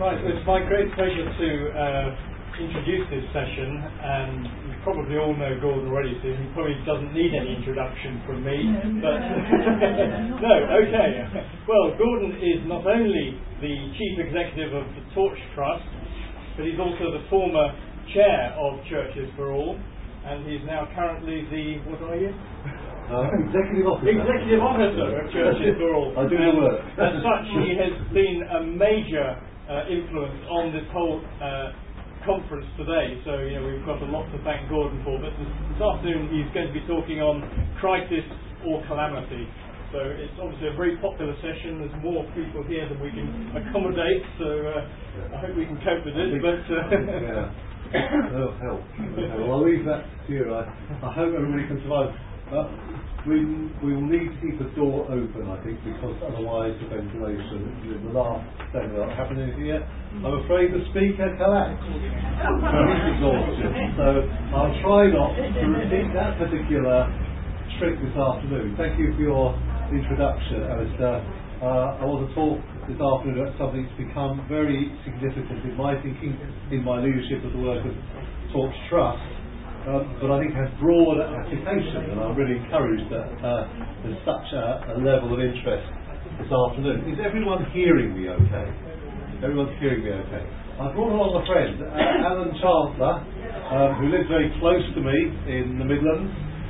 Right, so it's my great pleasure to introduce this session, and you probably all know Gordon already, so he probably doesn't need any introduction from me, but no, okay. Well, Gordon is not only the Chief Executive of the Torch Trust, but he's also the former Chair of Churches for All, and he's now currently the, what are you? Executive Officer. Executive Officer of Churches for All. I do the work. As such, he has been a major influence on this whole conference today. So, we've got a lot to thank Gordon for. But this afternoon, he's going to be talking on crisis or calamity. So it's obviously a very popular session. There's more people here than we can accommodate. So I hope we can cope with this. That'll help. Well, I'll leave that to you. I hope everybody can survive. We will need to keep the door open, I think, because otherwise the ventilation, the last seminar that happened in here, I'm afraid the speaker collapsed. He's exhausted. So I'll try not to repeat that particular trick this afternoon. Thank you for your introduction, Alistair. I want to talk this afternoon about something that's become very significant in my thinking, in my leadership of the work of Torch Trust. But I think has broad application, and I'm really encouraged that there's such a level of interest this afternoon. Is everyone hearing me okay? Everyone's hearing me okay. I brought along a friend, Alan Chancellor, who lives very close to me in the Midlands,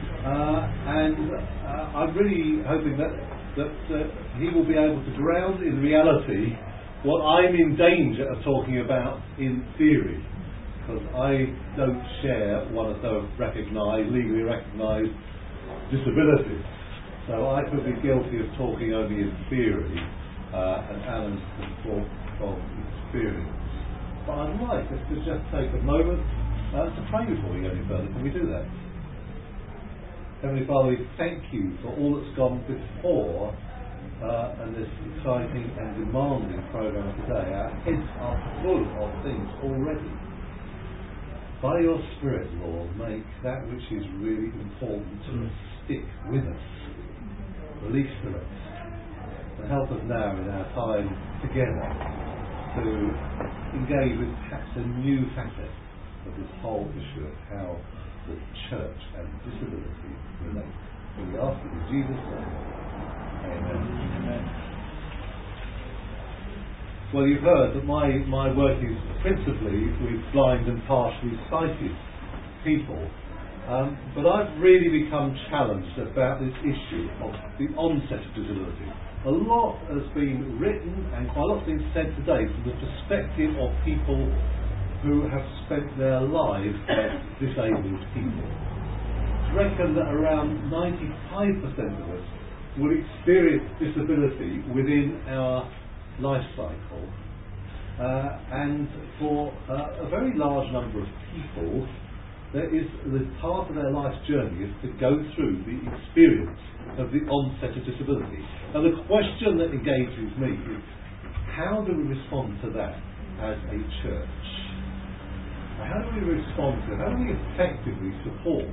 and I'm really hoping that he will be able to ground in reality what I'm in danger of talking about in theory. Because I don't share one of those legally recognised disabilities. So I could be guilty of talking only in theory, and Alan can talk from experience. But I'd like us to just take a moment to pray before we go any further. Can we do that? Heavenly Father, we thank you for all that's gone before and this exciting and demanding programme today. Our heads are full of things already. By your Spirit, Lord, make that which is really important to stick with us. Release the rest. And help us now in our time together to engage with perhaps a new facet of this whole issue of how the church and disability relate. So we ask it in Jesus' name. Amen. Amen. Well, you've heard that my work is principally with blind and partially sighted people, but I've really become challenged about this issue of the onset of disability. A lot has been written and quite a lot has been said today from the perspective of people who have spent their lives as disabled people. I reckon that around 95% of us will experience disability within our life cycle, and for a very large number of people the part of their life's journey is to go through the experience of the onset of disability. And the question that engages me is, how do we respond to that as a church? How do we respond to it? How do we effectively support,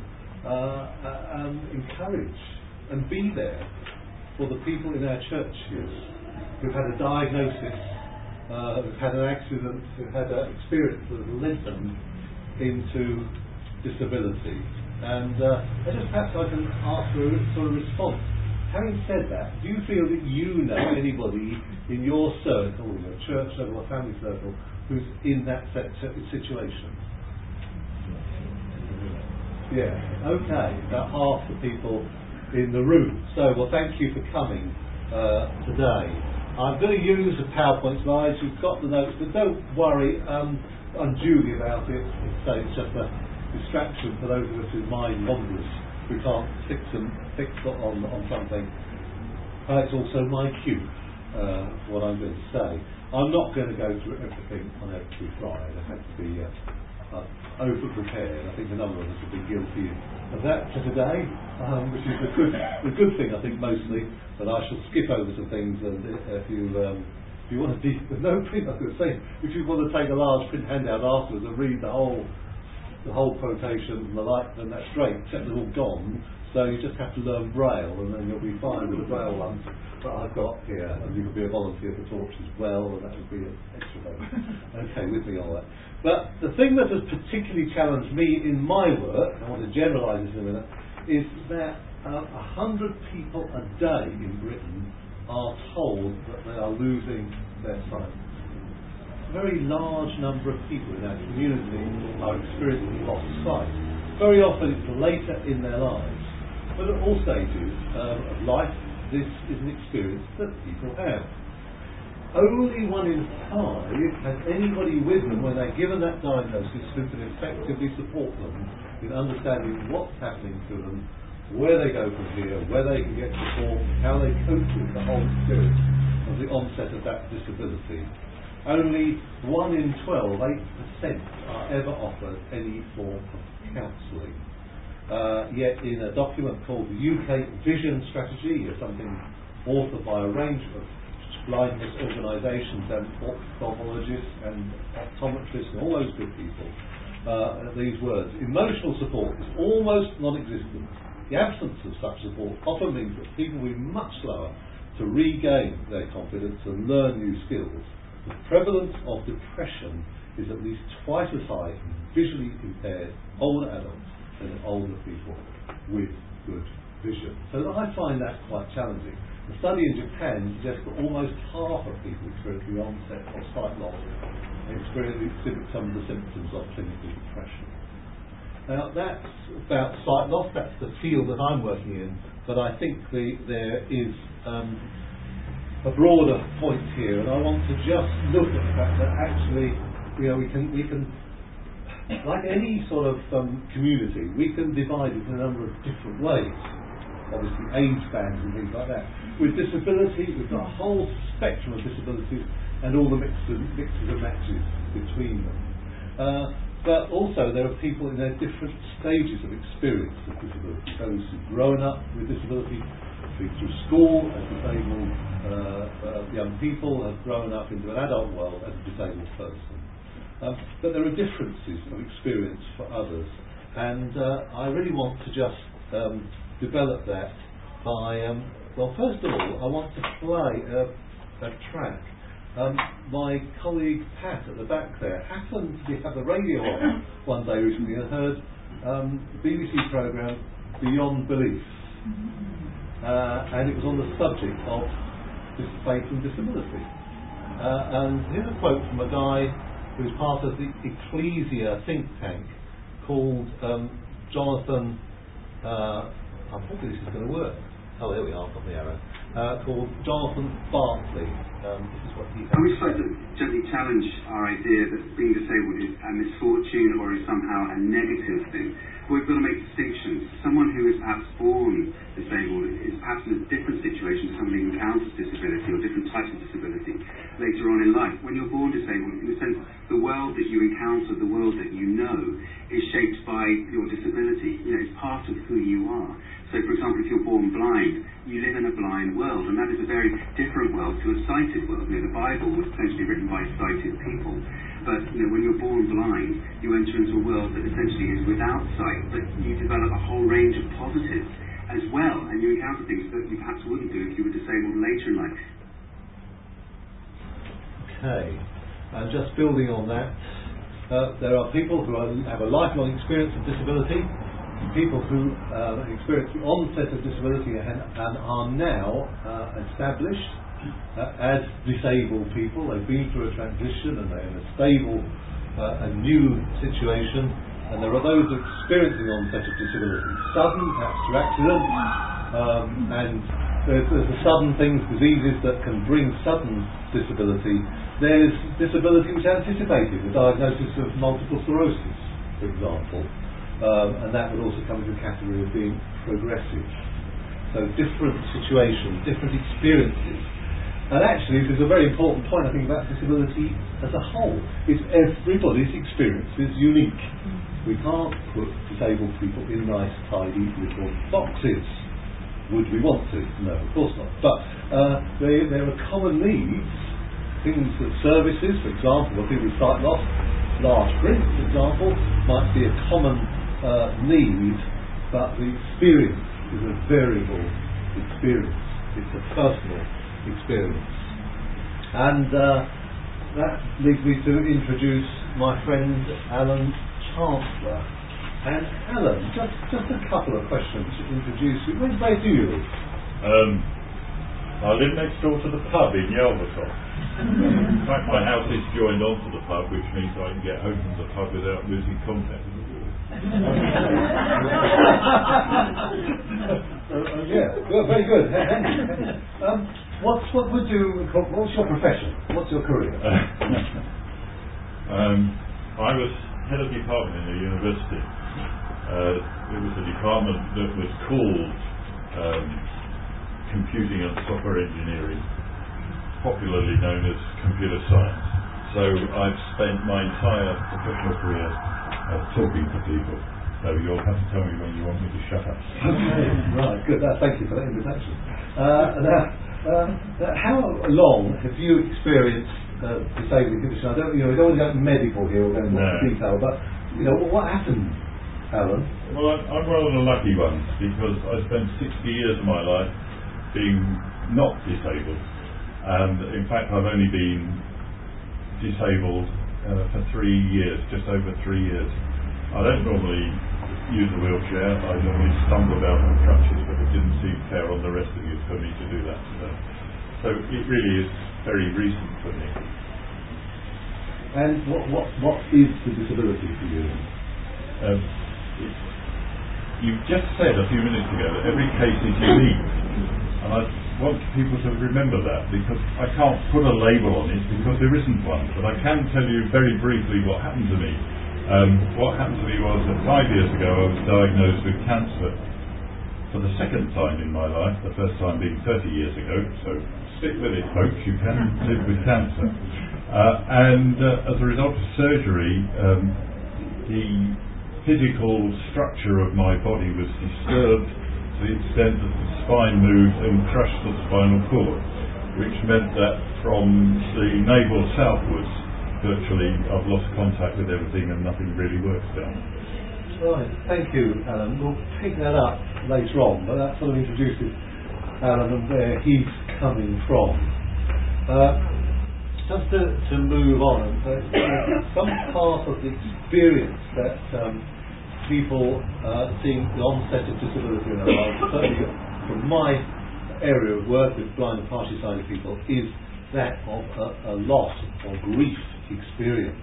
encourage and be there for the people in our churches who've had a diagnosis, who've had an accident, who've had an experience that has led them into disability? And perhaps I can ask for a sort of response. Having said that, do you feel that you know anybody in your circle, your church circle or family circle, who's in that situation? Yeah, okay, about half the people in the room. So, well, thank you for coming today. I'm going to use the PowerPoint slides. You've got the notes, but don't worry unduly about it. It's just a distraction for those of us whose mind wanders. We can't fix on something. It's also my cue, what I'm going to say. I'm not going to go through everything on every slide. I have to be over-prepared. I think a number of us have been guilty of that for today, which is the good thing, I think, mostly. But I shall skip over some things, and if you want to if you want to take a large print handout afterwards and read the whole quotation and the like, then that's great, except they're all gone. So you just have to learn Braille, and then you'll be fine with the Braille ones that I've got here. And you can be a volunteer for Torch as well, and that would be an extra bonus. okay with me on that. But the thing that has particularly challenged me in my work, I want to generalise this in a minute, is that 100 people a day in Britain are told that they are losing their sight. A very large number of people in our community are experiencing loss of sight. Very often it's later in their lives, but at all stages of life, this is an experience that people have. Only 1 in 5 has anybody with them when they're given that diagnosis who can effectively support them in understanding what's happening to them, where they go from here, where they can get support, how they cope with the whole experience of the onset of that disability. Only 1 in 12, 8%, are ever offered any form of counselling. Yet in a document called the UK Vision Strategy, something authored by a range of blindness organisations and ophthalmologists and optometrists and all those good people, these words: emotional support is almost non-existent. The absence of such support often means that people will be much slower to regain their confidence and learn new skills. The prevalence of depression is at least twice as high in visually impaired older adults than in older people with good vision. So I find that quite challenging. The study in Japan suggests that almost half of people experience the onset of sight loss and exhibit some of the symptoms of clinical depression. Now that's about sight loss, that's the field that I'm working in, but I think there is a broader point here, and I want to just look at the fact that actually, we can like any sort of community, we can divide it in a number of different ways. Obviously age bands and things like that. With disability, we've got a whole spectrum of disabilities and all the mixes and matches between them. But also there are people in their different stages of experience of disability. Those who've grown up with disability, been through school as disabled young people, have grown up into an adult world as a disabled person. But there are differences of experience for others, and I really want to just develop that by, first of all, I want to play a track. My colleague Pat at the back there happened to have the radio on one day recently and heard the BBC programme Beyond Belief, and it was on the subject of faith and disability. And here's a quote from a guy who's part of the Ecclesia think tank called Jonathan. I'm hoping this is going to work. Oh, there we are, I've got the arrow. Called Jonathan Bartley. This is what he has. We try to gently challenge our idea that being disabled is a misfortune or is somehow a negative thing. We've got to make distinctions. Someone who is perhaps born disabled is perhaps in a different situation to someone who encounters disability or different types of disability later on in life. When you're born disabled, in a sense, the world that you encounter, the world that you know, is shaped by your disability. It's part of who you are. So, for example, if you're born blind, you live in a blind world, and that is a very different world to a sighted world. The Bible was essentially written by sighted people. But when you're born blind, you enter into a world that essentially is without sight, but you develop a whole range of positives as well, and you encounter things that you perhaps wouldn't do if you were disabled later in life. Okay, and just building on that, there are people who have a lifelong experience of disability, people who experience the onset of disability and are now established as disabled people. They've been through a transition and they're in a stable and new situation, and there are those experiencing the onset of disability, sudden, perhaps through accident, and there's the sudden things, diseases that can bring sudden disability. There's disability which is anticipated, the diagnosis of multiple sclerosis, for example, and that would also come into the category of being progressive. So different situations, different experiences. And actually, this is a very important point, I think, about disability as a whole. Is everybody's experience is unique. We can't put disabled people in nice, tidy little boxes. Would we want to? No, of course not. But there are common needs, things that services, for example, where people with sight loss, large print, for example, might be a common need, but the experience is a variable experience. It's a personal experience. And that leads me to introduce my friend Alan Chancellor. And Alan, just a couple of questions to introduce you. Where do you live? I live next door to the pub in Yelverton. In fact, my house is joined onto the pub, which means I can get home from the pub without losing contact with the wall. Yeah, very good. What's your profession? What's your career? I was head of department in the university. It was a department that was called Computing and Software Engineering, popularly known as computer science. So I've spent my entire professional career talking to people. So you'll have to tell me when you want me to shut up. Okay, right, good. Thank you for that invitation. How long have you experienced disabling condition? We don't want to go medical here or go into detail, but what happened, Alan? Well, I'm one of the lucky ones because I spent 60 years of my life being not disabled, and in fact I've only been disabled for 3 years, just over 3 years. I don't normally use a wheelchair. I normally stumble about on crutches, but it didn't seem fair on the rest of you for me to do that. So it really is very recent for me. And what is the disability for you? You just said a few minutes ago that every case is unique, and I want people to remember that, because I can't put a label on it because there isn't one, but I can tell you very briefly what happened to me. What happened to me was that 5 years ago I was diagnosed with cancer for the second time in my life, the first time being 30 years ago, so stick with it folks, you can live with cancer. And as a result of surgery, the physical structure of my body was disturbed to the extent that the spine moved and crushed the spinal cord, which meant that from the navel southwards, virtually I've lost contact with everything and nothing really works down. Right, thank you, Alan. We'll pick that up later on, but that sort of introduces Alan and where he's coming from. Just to move on, some part of the experience that people seeing the onset of disability in their lives, certainly from my area of work with blind and partially sighted people, is that of a loss or grief experience.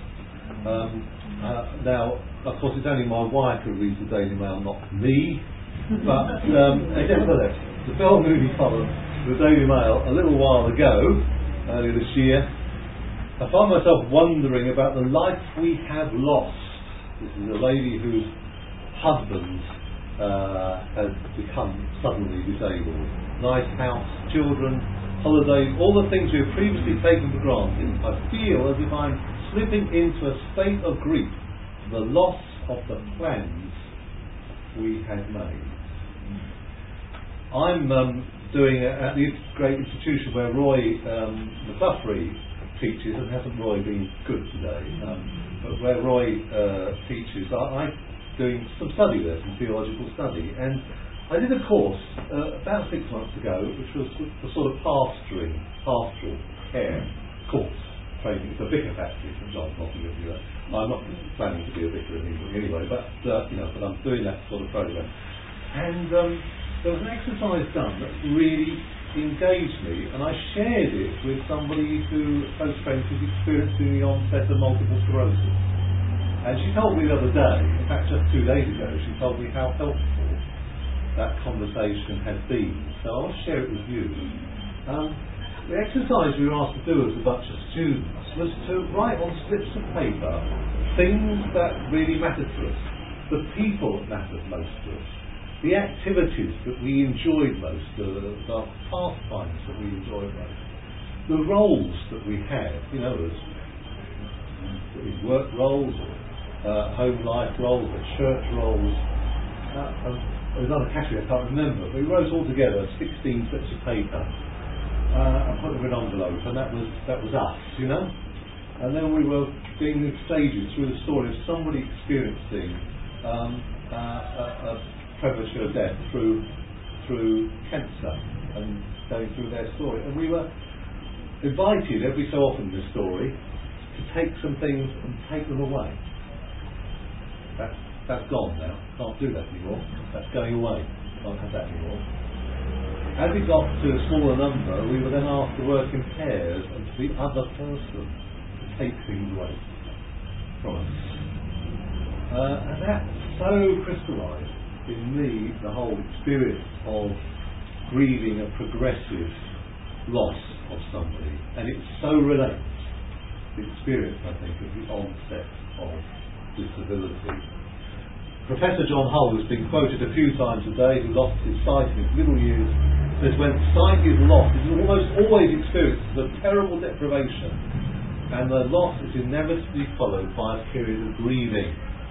Now, of course, it's only my wife who reads the Daily Mail, not me, but nevertheless, the Bell Movie column, the Daily Mail, a little while ago, earlier this year, I found myself wondering about the life we have lost. This is a lady whose husband has become suddenly disabled. Nice house, children, holidays, all the things we have previously taken for granted. I feel as if I'm slipping into a state of grief for the loss of the plans we had made. I'm doing at the great institution where Roy McCluffrey teaches, and hasn't Roy been good today, but where Roy teaches, I'm doing some study there, some theological study, and I did a course about 6 months ago, which was the sort of pastoral care course training. It's a vicar factory, St John's, Nottingham. I'm not planning to be a vicar anyway, but but I'm doing that sort of program. And there was an exercise done that really engaged me, and I shared it with somebody who, a close friend, who's experiencing the onset of multiple sclerosis. And she told me the other day, in fact just 2 days ago, she told me how helpful that conversation had been. So I'll share it with you. The exercise we were asked to do as a bunch of students was to write on slips of paper things that really mattered to us, the people that mattered most to us, the activities that we enjoyed most, the pastimes that we enjoyed most, the roles that we had, as work roles, home life roles, church roles. There's another category I can't remember, but we wrote all together 16 slips of paper and put them in an envelope, and that was us, And then we were being moved stages through the story of somebody experiencing a premature death through cancer and going through their story. And we were invited every so often in this story to take some things and take them away. That's gone now. Can't do that anymore. That's going away. Can't have that anymore. As it got to a smaller number, we were then asked to work in pairs and to the other person to take things away from us. And that so crystallised in me the whole experience of grieving a progressive loss of somebody. And it so relates to the experience, I think, of the onset of disability. Professor John Hull has been quoted a few times today, who lost his sight in his middle years, says when sight is lost, it is almost always experienced as a terrible deprivation, and the loss is inevitably followed by a period of grieving.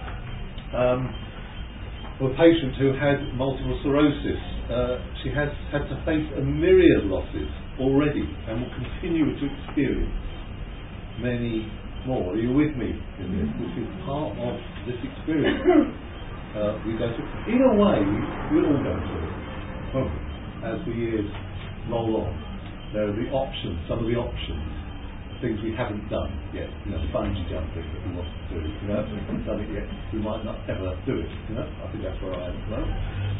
For a patient who had multiple sclerosis, she has had to face a myriad losses already and will continue to experience many more. Are you with me in this? This is part of this experience. We go through. In a way, we'll all go through it, won't we? As the years roll on. There are the options, some of the options, things we haven't done yet. Bungee jumping that we want to do. If we haven't done it yet, we might not ever do it. I think that's where I am at the moment.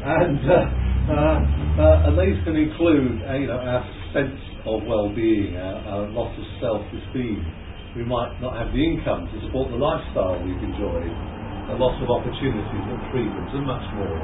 And these can include, our sense of well-being, our loss of self-esteem. We might not have the income to support the lifestyle we've enjoyed, a loss of opportunities and freedoms, and much more.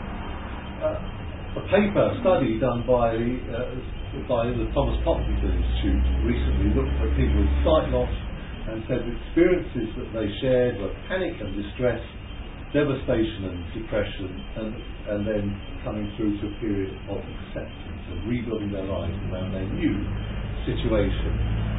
A study done by the Thomas Hopkins Institute recently looked at people with sight loss and said the experiences that they shared were panic and distress, devastation and depression, and then coming through to a period of acceptance and rebuilding their lives around their new situation.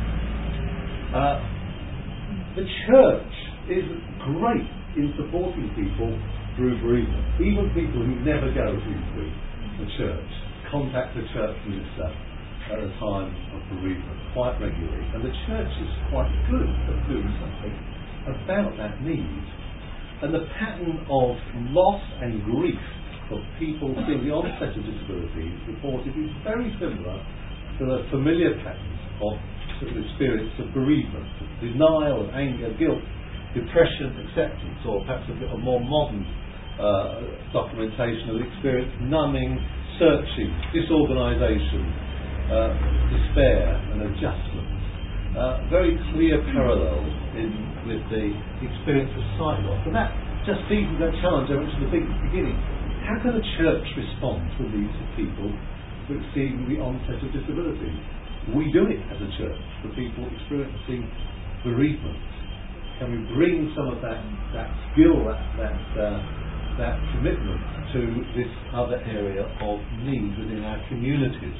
The church is great in supporting people through bereavement. Even people who never go into the church contact the church minister at a time of bereavement quite regularly. And the church is quite good at doing something about that need. And the pattern of loss and grief for people seeing the onset of disability reported is very similar to the familiar patterns of experience of bereavement, denial, anger, guilt, depression, acceptance, or perhaps a more modern documentation of experience: numbing, searching, disorganisation, despair, and adjustment. Very clear parallels with the experience of sight loss, and that just feeds into that challenge I mentioned at the beginning. How can the church respond to these people who are seeing the onset of disability? We do it as a church for people experiencing bereavement. Can we bring some of that skill, that commitment to this other area of need within our communities?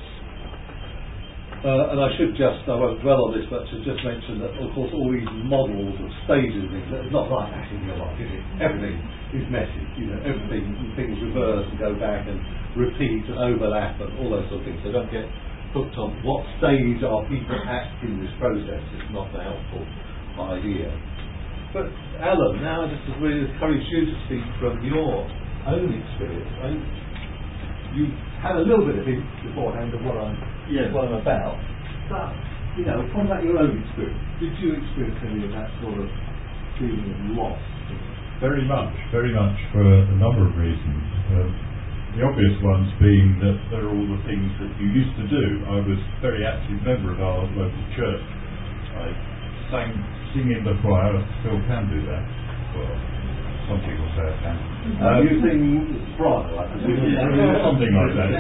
And I won't dwell on this, but should just mention that, of course, all these models of stages and things, it's not like that in your life, is it? Everything is messy, things reverse and go back and repeat and overlap and all those sort of things. So don't get hooked on what stage are people at in this process. It's not a helpful idea. But Alan, now I just really encourage you to speak from your own experience. You had a little bit of hint beforehand of what I'm about, but from that your own experience, did you experience any of that sort of feeling of loss? Very much, for a number of reasons. The obvious ones being that there are all the things that you used to do. I was a very active member of our local church. I sing in the choir, still can do that. Well, some people say I can. You sing soprano, I presume? Something like that.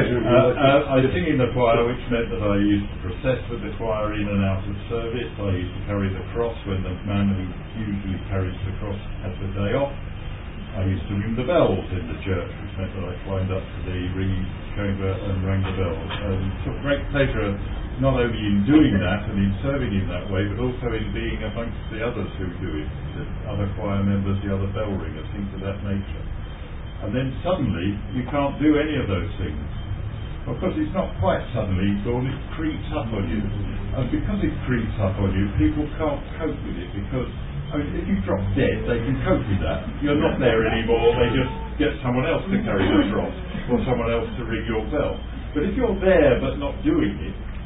I sing in the choir, which meant that I used to process with the choir in and out of service. I used to carry the cross when the man who usually carries the cross had the day off. I used to ring the bells in the church, which meant that I climbed up to the reed chamber and rang the bells. And took great pleasure not only in doing that and in serving in that way, but also in being amongst the others who do it, the other choir members, the other bell ringers, things of that nature. And then suddenly you can't do any of those things. Of course, it's not quite suddenly, Dawn, it creeps up on you. And because it creeps up on you, people can't cope with it, because if you drop dead, they can cope with that. You're not there anymore, they just get someone else to carry the cross, or someone else to ring your bell. But if you're there but not doing it,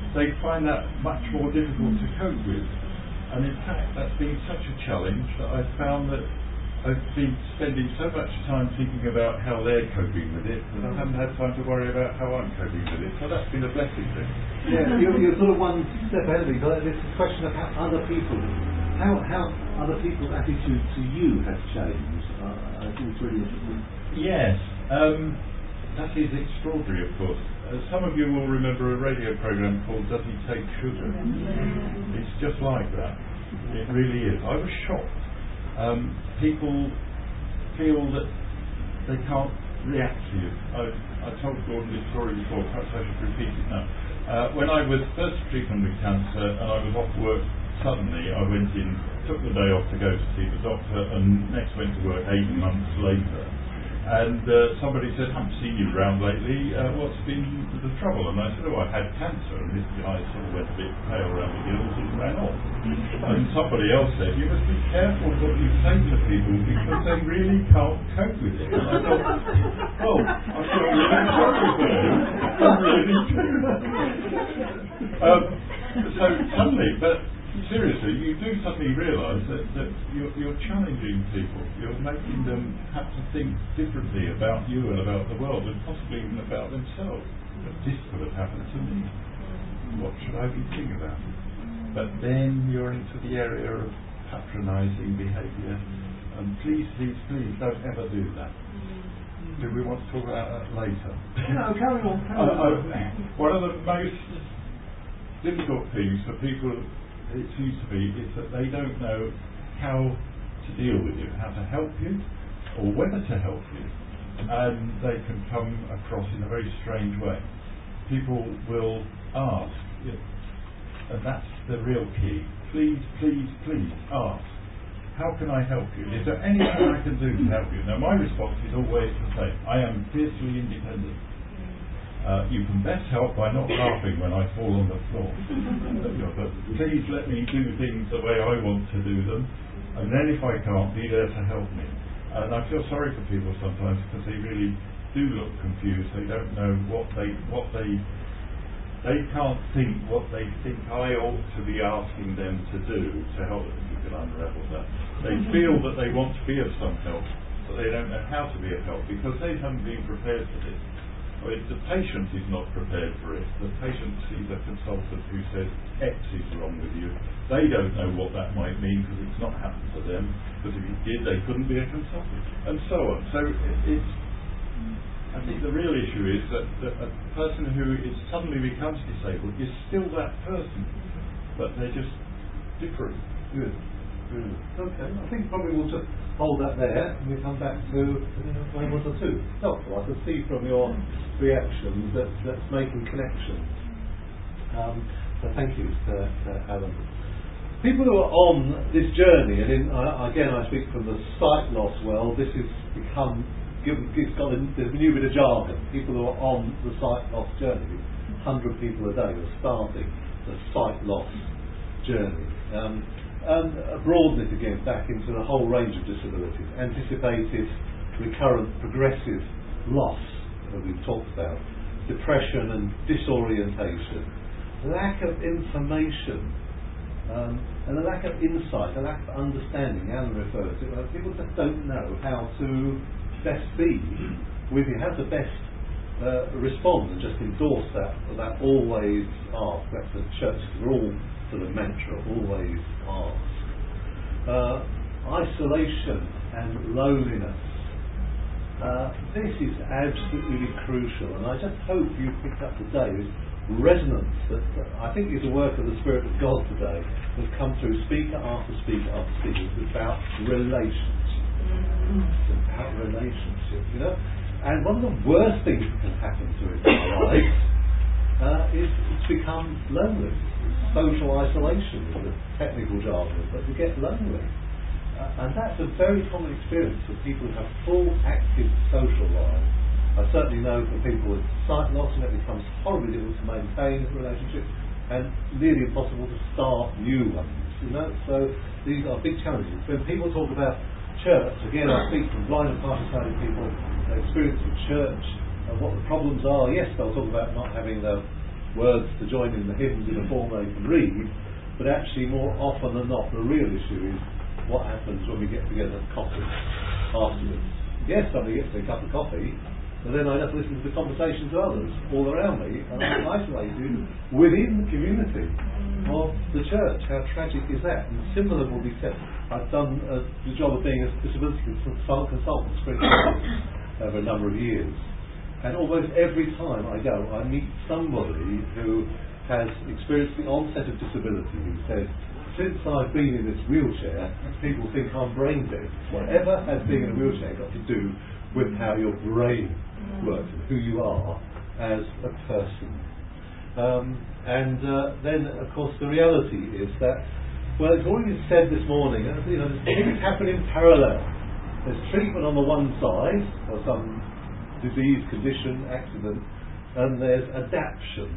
they find that much more difficult to cope with. And in fact, that's been such a challenge that I've found that I've been spending so much time thinking about how they're coping with it that I haven't had time to worry about how I'm coping with it. So that's been a blessing then. Yeah, you're sort of one step ahead of me. But this is a question of how other other people's attitude to you has changed. I think it's really interesting. Yes, that is extraordinary, of course. Some of you will remember a radio program called Does He Take Sugar? It's just like that. It really is. I was shocked. People feel that they can't react to you. I told Gordon this story before, perhaps I should repeat it now. When I was first treated with cancer and I was off work suddenly, I went in, took the day off to go to see the doctor, and next went to work 8 months later. And somebody said, haven't seen you round lately, what's been the trouble? And I said, I had cancer. And this guy sort of went a bit pale around the gills and ran off. And somebody else said, you must be careful what you say to people because they really can't cope with it. And I thought, oh, I feel really sorry for you. I really do. So suddenly, but seriously, you do suddenly realise that you're challenging people. You're making them have to think differently about you and about the world, and possibly even about themselves. But this could have happened to me. What should I be thinking about? But then you're into the area of patronising behaviour, and please don't ever do that. Do we want to talk about that later? No, carry on. One of the most difficult things for people, it seems to be, is that they don't know how to deal with you, how to help you, or whether to help you. And they can come across in a very strange way. People will ask, and that's the real key. Please ask. How can I help you? Is there anything I can do to help you? Now, my response is always the same. I am fiercely independent. You can best help by not laughing when I fall on the floor. But please let me do things the way I want to do them, and then if I can't, be there to help me. And I feel sorry for people sometimes because they really do look confused. They don't know they can't think what they think I ought to be asking them to do to help them. You can unravel that. They feel that they want to be of some help, but they don't know how to be of help because they haven't been prepared for this. The patient is not prepared for it. The patient sees a consultant who says X is wrong with you. They don't know what that might mean because it's not happened to them. Because if it did, they couldn't be a consultant, and so on. So I think the real issue is that a person who suddenly becomes disabled is still that person, but they're just different. Good. Okay, I think probably we'll just hold that there and we'll come back to one or two. Helpful. I can see from your reactions that's making connections. So thank you to Alan. People who are on this journey, and again I speak from the sight loss world, this has become there's a new bit of jargon. People who are on the sight loss journey, 100 people a day are starting the sight loss journey. And broaden it again back into the whole range of disabilities. Anticipated, recurrent, progressive loss that we've talked about, depression and disorientation, lack of information, and a lack of insight, a lack of understanding. Alan referred to it. People just don't know how to best be with you, how to best respond, and just endorse that always ask. That's the church. We're all sort of mantra, always ask. Isolation and loneliness. This is absolutely crucial, and I just hope you picked up today this resonance that I think is a work of the Spirit of God today that's come through speaker after speaker after speaker. It's about relationship. It's about relationship, And one of the worst things that can happen to it in our life is it's become lonely. Social isolation is the technical jargon, but we get lonely. And that's a very common experience for people who have full, active social lives. I certainly know for people with sight loss, and it becomes horribly difficult to maintain relationships and nearly impossible to start new ones. So these are big challenges. When people talk about church, again I speak from blind and partially sighted people, their experience of church and what the problems are. Yes, they'll talk about not having the words to join in the hymns in a form they can read, but actually more often than not the real issue is what happens when we get together at coffee afterwards. Yes, somebody gets a cup of coffee, but then I have to listen to the conversations of others all around me, and I'm isolated within the community of the church. How tragic is that? And similar will be said. I've done the job of being a disability consultant for over a number of years, and almost every time I go, I meet somebody who has experienced the onset of disability who says, since I've been in this wheelchair, people think I'm brain dead. Whatever has being in a wheelchair got to do with how your brain works and who you are as a person. Then, of course, the reality is that, well, it's already said this morning, things happen in parallel. There's treatment on the one side for some disease, condition, accident, and there's adaptation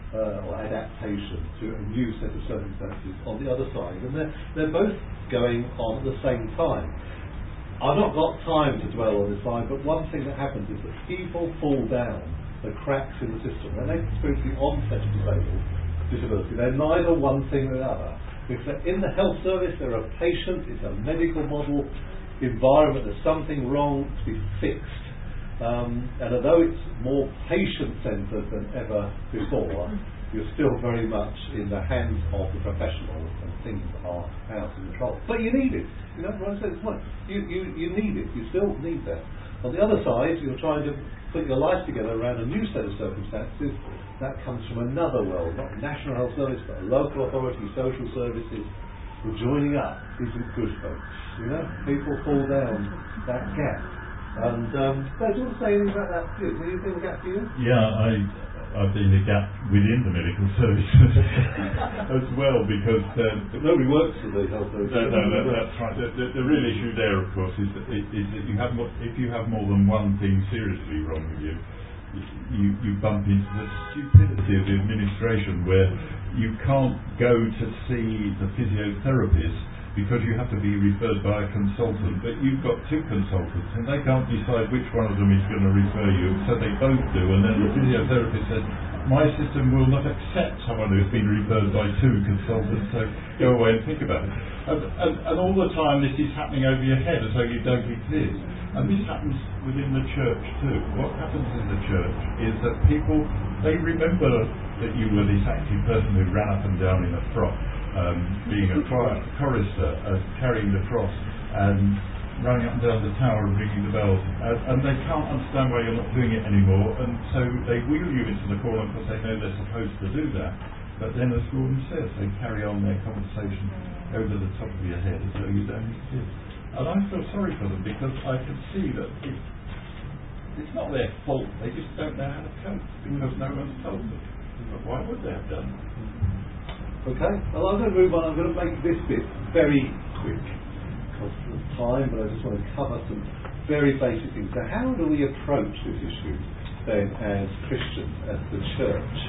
to a new set of circumstances on the other side, and they're both going on at the same time. I've not got time to dwell on this slide, but one thing that happens is that people fall down the cracks in the system. When they experience the onset of disability, they're neither one thing or the other. If they're in the health service, they're a patient, it's a medical model environment, there's something wrong to be fixed. And although it's more patient-centred than ever before, you're still very much in the hands of the professionals and things are out of control. But you need it. You know what I said this morning? You need it. You still need that. On the other side, you're trying to put your life together around a new set of circumstances. That comes from another world, not National Health Service, but a local authority, social services. We're joining up isn't good, folks. You know, people fall down that gap. And do you want to say anything about that? Do you think a gap for you? Yeah, I've been a gap within the medical services as well, because nobody works for the health service. No, that's right. The real issue there, of course, is that you have if you have more than one thing seriously wrong with you, you bump into the stupidity of the administration, where you can't go to see the physiotherapist because you have to be referred by a consultant, but you've got two consultants and they can't decide which one of them is going to refer you, so they both do, and then the physiotherapist says, my system will not accept someone who's been referred by two consultants, so go away and think about it. And all the time this is happening over your head as though you don't exist. And this happens within the church too. What happens in the church is that people, they remember that you were this active person who ran up and down in a frock, being a chorister, carrying the cross and running up and down the tower and ringing the bells, and they can't understand why you're not doing it anymore, and so they wheel you into the corner because they know they're supposed to do that. But then, as Gordon says, they carry on their conversation over the top of your head as though you don't exist. And I feel sorry for them, because I can see that it's not their fault, they just don't know how to cope because no one's told them. But why would they have done it? Okay, well, I'm going to move on. I'm going to make this bit very quick because of time, but I just want to cover some very basic things. So how do we approach this issue then as Christians, as the church?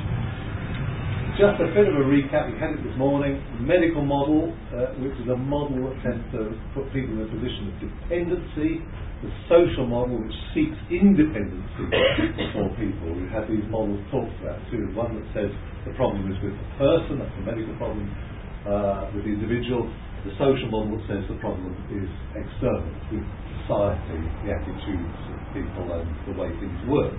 Just a bit of a recap. We had it this morning. The medical model, which is a model that tends to put people in a position of dependency. The social model, which seeks independency for people. We have these models talked about too. One that says the problem is with the person, that's the medical problem, with the individual. The social model that says the problem is external, with society, the attitudes of people and the way things work.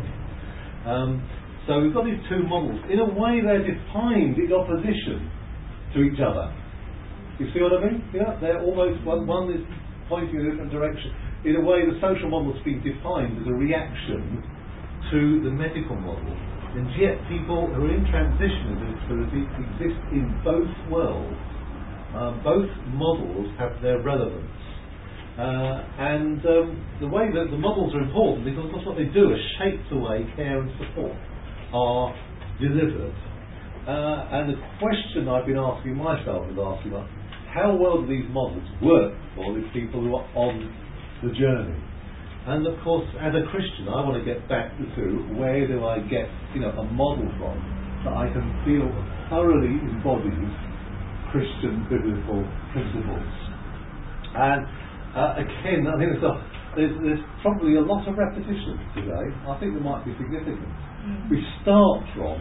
So we've got these two models. In a way, they're defined in opposition to each other. You see what I mean? Yeah, they're almost one is pointing in a different direction. In a way, the social model has been defined as a reaction to the medical model, and yet people who are in transition with disability exist in both worlds. Both models have their relevance. The way that the models are important, because that's what they do, is shape the way care and support are delivered. And the question I've been asking myself is how well do these models work for these people who are on the journey? And of course, as a Christian, I want to get back to where do I get a model from that I can feel thoroughly embodies Christian biblical principles. And again, I think there's probably a lot of repetition today. I think there might be significant. We start from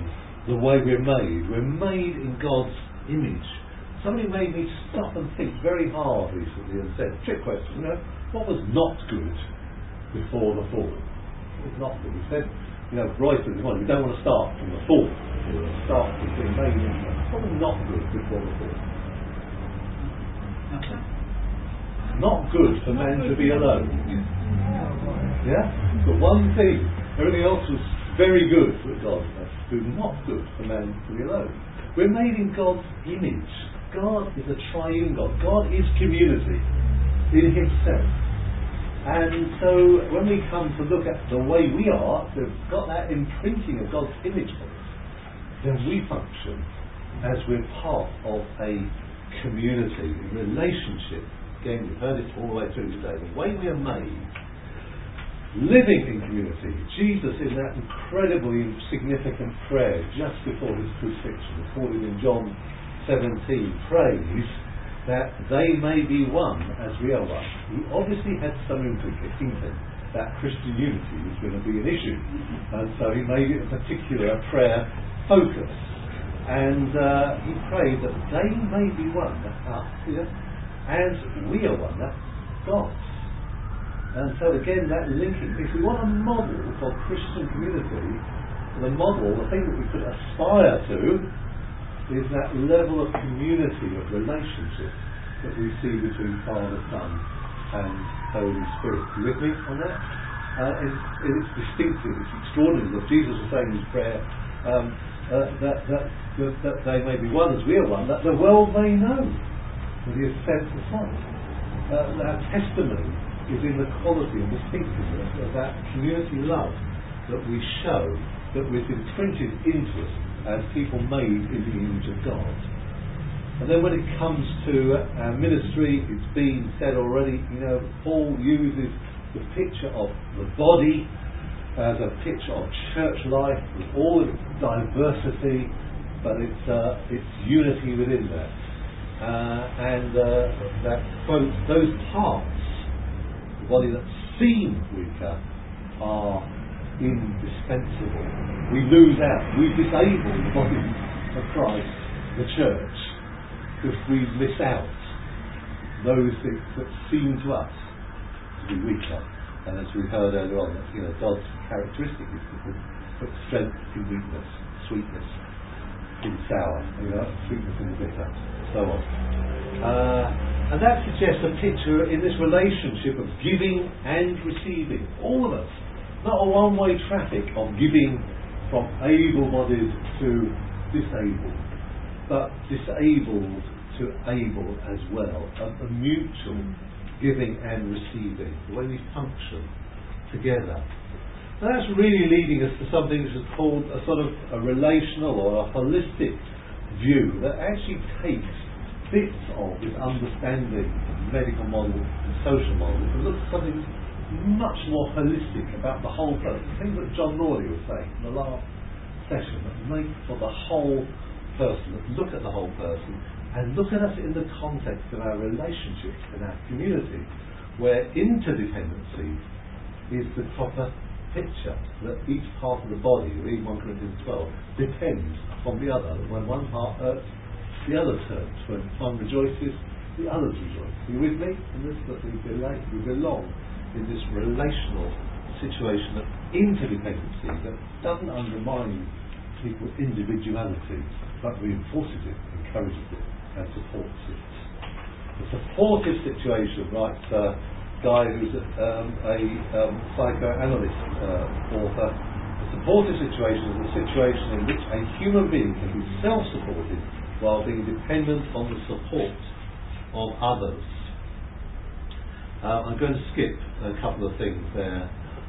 the way we're made. We're made in God's image. Somebody made me stop and think very hard recently and said, trick question, what was not good before the fall? What was not good? He said, Royce said this morning, we don't want to start from the fall. We want to start with being made in God. What was not good before the fall? Nothing. Not good for man to be alone. Yeah? But one thing. Everything else was very good for God. But not good for man to be alone. We're made in God's image. God is a triune God. God is community in Himself. And so when we come to look at the way we are, we've got that imprinting of God's image on us, then we function as we're part of a community, a relationship. Again, we've heard it all the way through today. The way we are made, living in community. Jesus, in that incredibly significant prayer just before His crucifixion, recorded in John 17, prays that they may be one as we are one. He obviously had some inkling that Christian unity was going to be an issue, and so He made it a particular prayer focus. And He prayed that they may be one, as we are one, that's God. And so again, that linking, if we want a model for Christian community, the thing that we could aspire to, is that level of community, of relationship that we see between Father, Son and Holy Spirit. You with me on that? It's distinctive, it's extraordinary that Jesus was saying in His prayer that they may be one as we are one, that the world may know that He has sent the Son. Our testimony is in the quality and distinctiveness of that community love that we show, that was imprinted into us as people made in the image of God. And then when it comes to our ministry, it's been said already, Paul uses the picture of the body as a picture of church life with all its diversity, but its unity within that. That quote, those parts of the body that seem weaker are indispensable. We lose out, we disable the body of Christ, the church, if we miss out those things that seem to us to be weaker. And as we heard earlier on, God's characteristic is to put strength in weakness, sweetness in sour, sweetness in the bitter, so on. And that suggests a picture in this relationship of giving and receiving, all of us. Not a one-way traffic of giving from able-bodied to disabled, but disabled to able as well. A mutual giving and receiving, the way we function together. And that's really leading us to something which is called a sort of a relational or a holistic view that actually takes bits of this understanding of medical model and social model and looks at something much more holistic about the whole person. Things that John Lawley was saying in the last session, that make for the whole person, that look at the whole person and look at us in the context of our relationships and our community, where interdependency is the proper picture, that each part of the body, read 1 Corinthians 12, depends upon the other. When one part hurts, the other hurts. When one rejoices, the others rejoice. Are you with me? In this, that we belong in this relational situation of interdependency that doesn't undermine people's individuality, but reinforces it, encourages it, and supports it. The supportive situation, writes a guy who's a psychoanalyst author, the supportive situation is a situation in which a human being can be self-supported while being dependent on the support of others. I'm going to skip a couple of things there.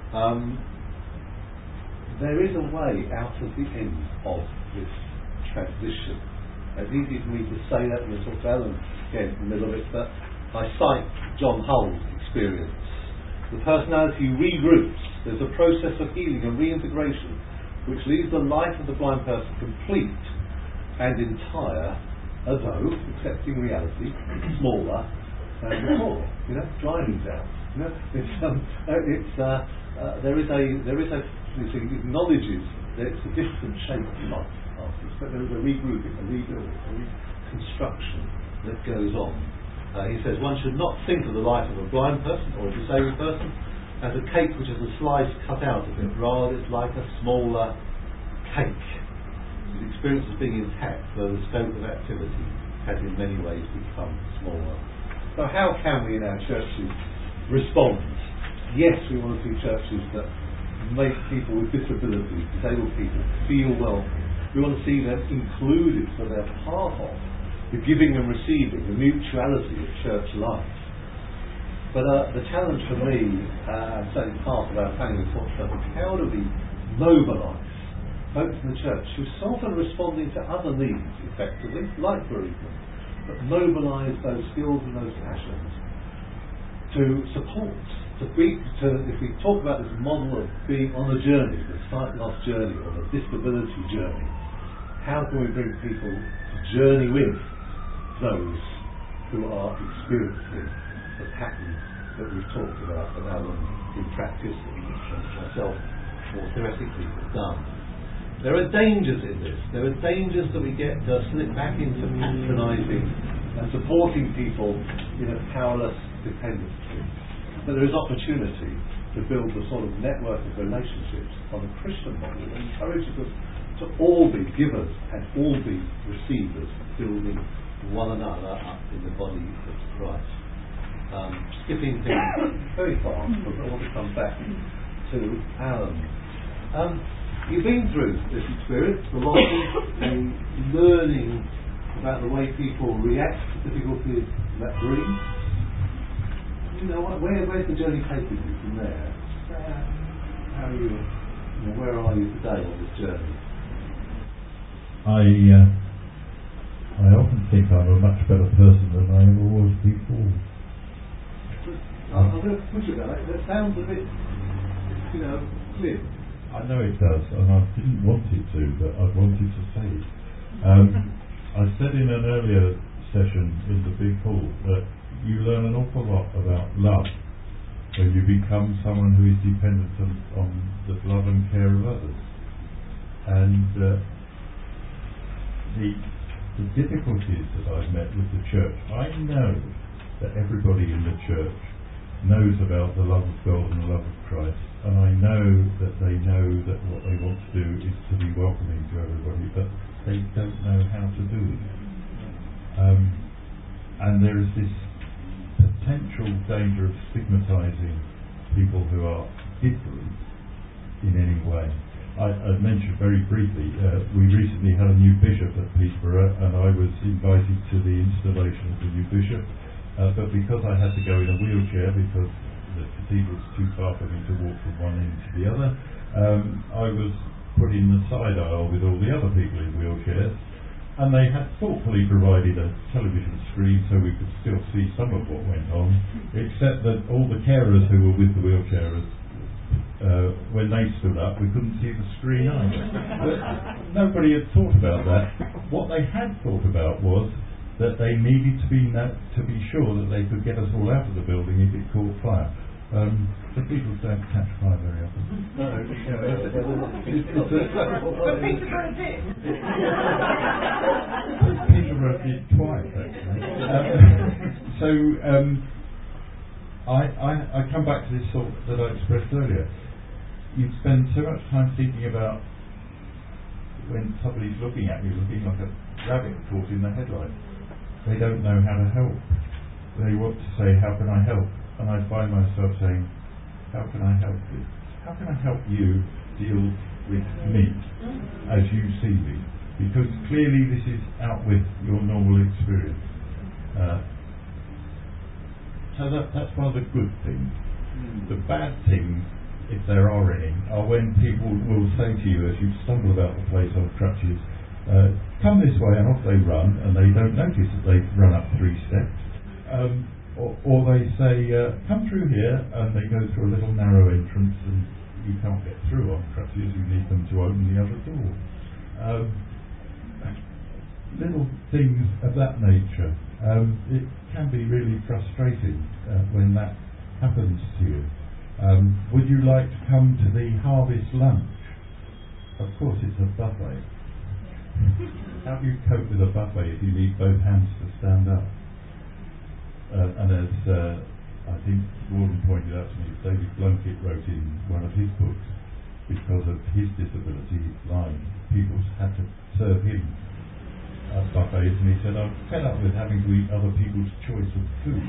There is a way out of the end of this transition. It's easy for me to say that, and we'll talk to Alan again in the middle of it, but I cite John Hull's experience. The personality regroups. There's a process of healing and reintegration which leaves the life of the blind person complete and entire, although accepting reality, smaller and before. Driving's out. It acknowledges it's a different shape of life after this, but there is a regrouping, a rebuilding, a reconstruction that goes on. He says one should not think of the life of a blind person or a disabled person as a cake which has a slice cut out of it. Rather, it's like a smaller cake. His experience as being intact, though the scope of activity has in many ways become smaller. So how can we in our churches respond? Yes, we want to see churches that make people with disabilities, disabled people, feel welcome. We want to see them included so they're part of the giving and receiving, the mutuality of church life. But the challenge for me, certainly part of our planning and thought stuff, is how do we mobilise folks in the church who are often responding to other needs effectively, like bereavement, but mobilise those skills and those passions to support, if we talk about this model of being on a journey, the sight loss journey or the disability journey, how can we bring people to journey with those who are experiencing the patterns that we've talked about and Alan in practice and myself more theoretically have done. There are dangers in this. There are dangers that we get to slip back into patronising and supporting people in a powerless dependency. But there is opportunity to build a sort of network of relationships on a Christian model that encourages us to all be givers and all be receivers, building one another up in the body of Christ. Skipping things very fast, but I want to come back to Alan. You've been through this experience, the loss and learning about the way people react to difficulties that brings. Where's the journey taking you from there? How are you? Where are you today on this journey? I often think I'm a much better person than I ever was before. I'm going to push it that. That sounds a bit, glib. I know it does, and I didn't want it to, but I wanted to say it. I said in an earlier session in the big hall that you learn an awful lot about love when you become someone who is dependent on the love and care of others. And the difficulties that I've met with the church, I know that everybody in the church knows about the love of God and the love of Christ, and I know that they know that what they want to do is to be welcoming to everybody, but they don't know how to do it. And there is this potential danger of stigmatising people who are different in any way. I mentioned very briefly, we recently had a new bishop at Peterborough, and I was invited to the installation of the new bishop, but because I had to go in a wheelchair because the cathedral's too far for me to walk from one end to the other, I was put in the side aisle with all the other people in wheelchairs, and they had thoughtfully provided a television screen so we could still see some of what went on, except that all the carers who were with the wheelchairers, when they stood up, we couldn't see the screen either. But nobody had thought about that. What they had thought about was that they needed to be sure that they could get us all out of the building if it caught fire. The people don't catch fire very often. But Peterborough did. Peterborough did twice, actually. I come back to this thought that I expressed earlier. You spend so much time thinking about when somebody's looking at you, looking like a rabbit caught in the headlights. They don't know how to help. They want to say, how can I help? And I find myself saying, how can I help you? How can I help you deal with me as you see me? Because clearly this is out with your normal experience. So that's one of the good things. The bad things, if there are any, are when people will say to you as you stumble about the place on crutches, come this way, and off they run, and they don't notice that they've run up 3 steps. Or they say, come through here, and they go through a little narrow entrance, and you can't get through on crutches, you need them to open the other door. Little things of that nature. It can be really frustrating when that happens to you. Would you like to come to the harvest lunch? Of course, it's a buffet. How do you cope with a buffet if you need both hands to stand up? And as I think Gordon pointed out to me, David Blunkett wrote in one of his books, because of his disability, blind, people had to serve him at buffets, and he said, I'm fed up with having to eat other people's choice of food.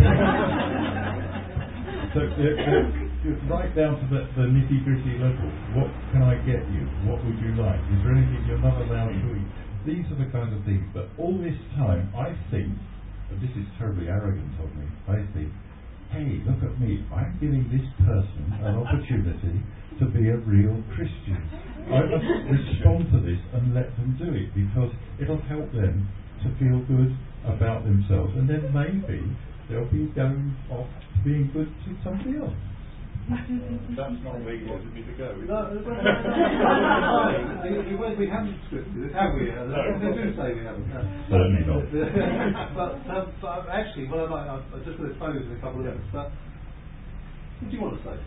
So right down to the nitty-gritty level. What can I get you? What would you like? Is there anything you're not allowed to eat? These are the kinds of things. But all this time, I think, and this is terribly arrogant of me, I think, hey, look at me. I'm giving this person an opportunity to be a real Christian. I must respond to this and let them do it, because it'll help them to feel good about themselves, and then maybe they'll be going off being good to somebody else. That's not where you wanted me to go. We haven't scripted it, have we? They do say we haven't. Certainly not. but actually, what I'm just going to close in a couple of minutes. But what do you want to say?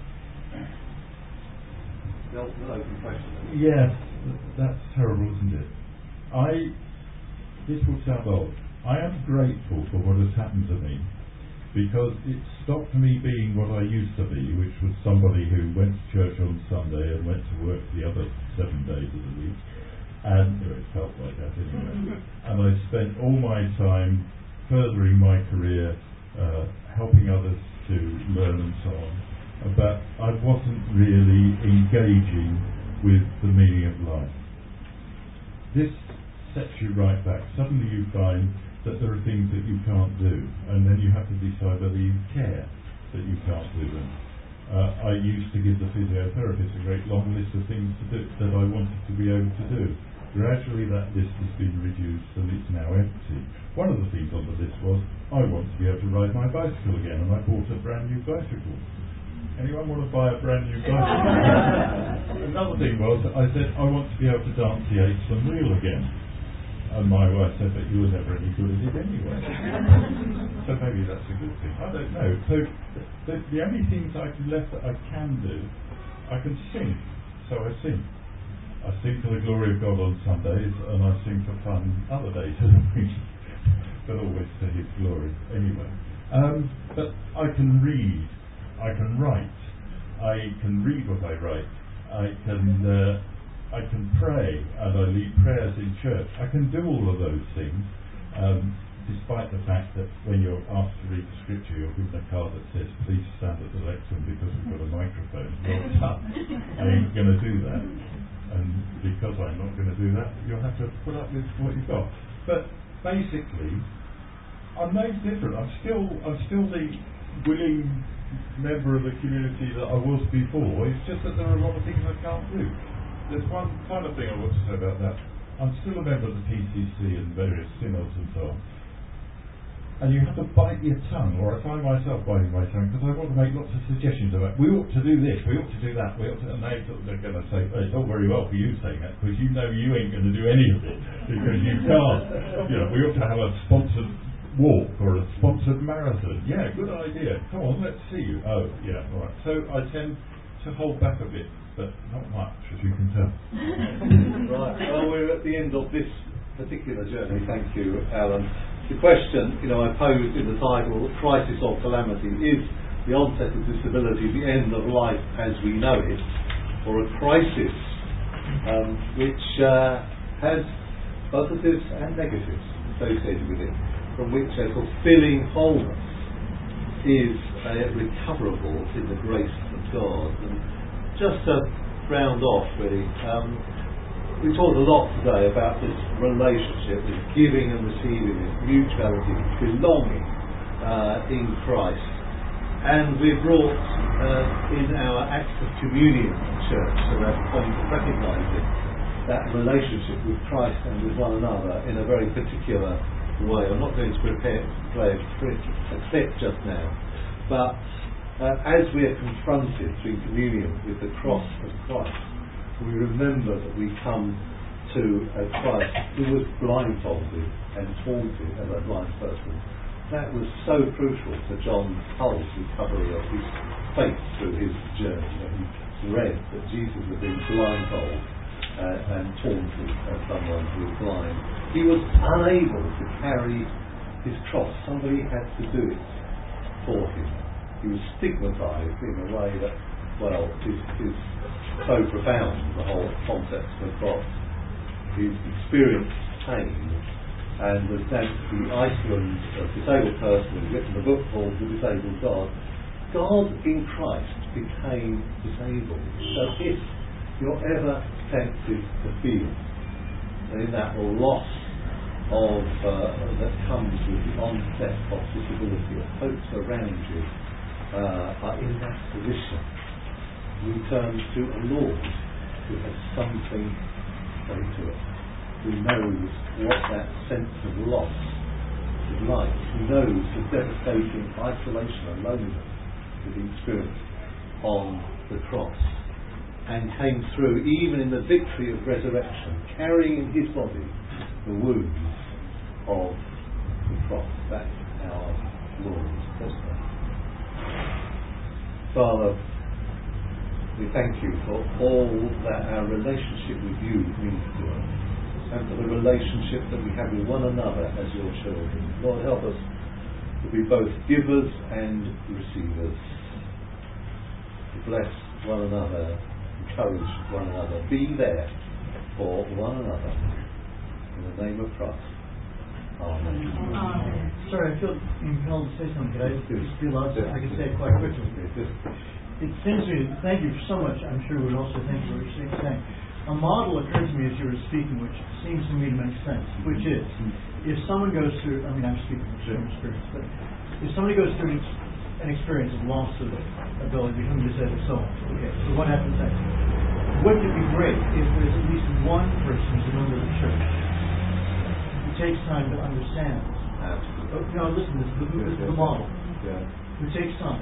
The ultimate open question. Yes, that's terrible, isn't it? This will sound odd. I am grateful for what has happened to me, because it stopped me being what I used to be, which was somebody who went to church on Sunday and went to work the other 7 days of the week, and it felt like that anyway. And I spent all my time furthering my career, helping others to learn and so on, but I wasn't really engaging with the meaning of life. This sets you right back. Suddenly you find that there are things that you can't do, and then you have to decide whether you care that you can't do them. I used to give the physiotherapist a great long list of things to do that I wanted to be able to do. Gradually that list has been reduced and it's now empty. One of the things on the list was, I want to be able to ride my bicycle again, and I bought a brand new bicycle. Anyone want to buy a brand new bicycle? Another thing was, I said, I want to be able to dance the Eightsome Reel again. And my wife said that you were never any good at it anyway. So maybe that's a good thing. I don't know. So the only things I've left that I can do, I can sing. So I sing. I sing to the glory of God on Sundays, and I sing for fun other days of the week. But always to His glory anyway. But I can read. I can write. I can read what I write. I can pray, and I lead prayers in church. I can do all of those things, despite the fact that when you're asked to read the scripture, you're given a card that says, please stand at the lectern because we've got a microphone. Well, I ain't going to do that. And because I'm not going to do that, you'll have to put up with what you've got. But basically, I'm no different. I'm still the willing member of the community that I was before. It's just that there are a lot of things I can't do. There's one final thing I want to say about that. I'm still a member of the PCC and various synods and so on. And you have to bite your tongue, or I find myself biting my tongue, because I want to make lots of suggestions about, we ought to do this, we ought to do that, and they're going to say, oh, it's all very well for you saying that, because you know you ain't going to do any of it, because you can't. We ought to have a sponsored walk or a sponsored marathon. Yeah, good idea. Come on, let's see you. Oh, yeah, all right. So I tend to hold back a bit, but not much, as you can tell. Right. Well, we're at the end of this particular journey. Thank you, Alan. The question, I posed in the title, Crisis or Calamity, is the onset of disability the end of life as we know it, or a crisis which has positives and negatives associated with it, from which a fulfilling wholeness is recoverable in the grace of God. And just to round off, really, we talked a lot today about this relationship, this giving and receiving, this mutuality, belonging in Christ. And we've brought in our acts of communion church to that point of recognising that relationship with Christ and with one another in a very particular way. I'm not going to play a clip just now, but as we are confronted through communion with the cross of Christ, we remember that we come to a Christ who was blindfolded and haunted as a blind person. That was so crucial to John Hull's recovery of his faith through his journey. He read that Jesus had been blindfolded and taunted as someone who was blind. He was unable to carry his cross. Somebody had to do it for him. He was stigmatized in a way that, well, is so profound, the whole concept of the cross. He experienced pain, and was sent to Iceland, a disabled person who's written a book called The Disabled God. God in Christ became disabled. So if you're ever tempted to feel in that loss of that comes with the onset of disability, of folks around you are in that position, we turn to a Lord who has something to say to us, who knows what that sense of loss is like, who knows the devastating isolation and loneliness that he experienced on the cross, and came through even in the victory of resurrection, carrying in his body the wounds of the cross. That's our Lord. Father, we thank you for all that our relationship with you means to us, and for the relationship that we have with one another as your children. Lord, help us to be both givers and receivers, to bless one another, encourage one another, be there for one another. In the name of Christ. Amen. Sorry, I feel compelled to say something. Could I just be allowed to? I can say it quite quickly. It seems to me, thank you so much, I'm sure, but also thank you for what you're saying. A model occurred to me as you were speaking, which seems to me to make sense, which is, if someone goes through, I mean, I'm speaking from experience, but if somebody goes through an experience of loss of ability, becoming disabled, so on, okay, so what happens next? Wouldn't it be great if there's at least one person who's a member of the church who takes time to understand? Absolutely. You know, listen, this is the model. Yeah. Who takes time.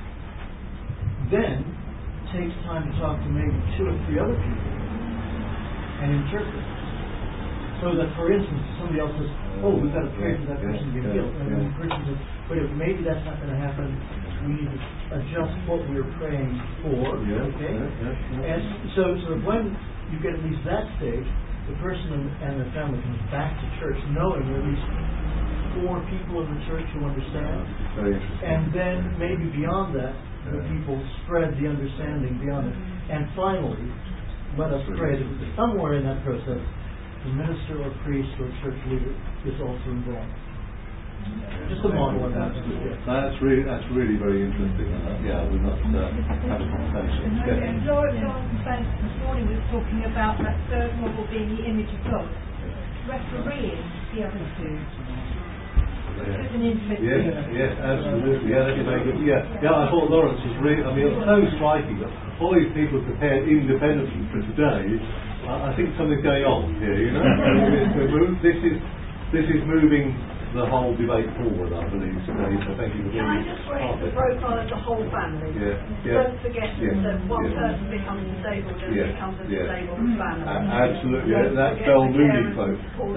Then takes time to talk to maybe 2 or 3 other people and interpret. So that, for instance, somebody else says, oh, we've got to pray for that person to get healed. And then the person says, but if maybe that's not going to happen, we need to adjust what we're praying for. Okay? And so when you get at least that stage, the person and the family comes back to church knowing there are at least 4 people in the church who understand. Very interesting. And then maybe beyond that, the people spread the understanding beyond it. And finally, let us pray that somewhere in that process, the minister or priest or church leader is also involved. Just a model of that. That's really very interesting. We must have a conversation. Okay. Jonathan Spence this morning was talking about that third model being the image of God, refereeing the other 2. It's an interesting. Yes, absolutely. Yeah, that'd be very good. Yeah. I thought Lawrence was really. I mean, it's so striking that all these people prepared independently for today. I think something's going on here. You know, this is moving the whole debate forward, I believe, today. So thank you for Can I just raise the profile of the whole family? Don't forget that one person becomes disabled and becomes a disabled family. Absolutely. That Bell Mooney quote.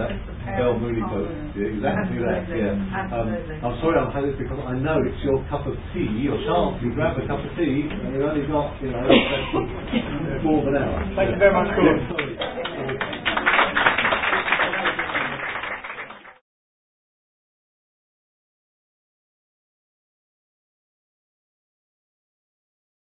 Exactly that. Yeah. Absolutely. I'm sorry I've had this because I know it's your cup of tea, your chance. You grab a cup of tea and you've only got, more than an hour. Thank you very much, Gordon.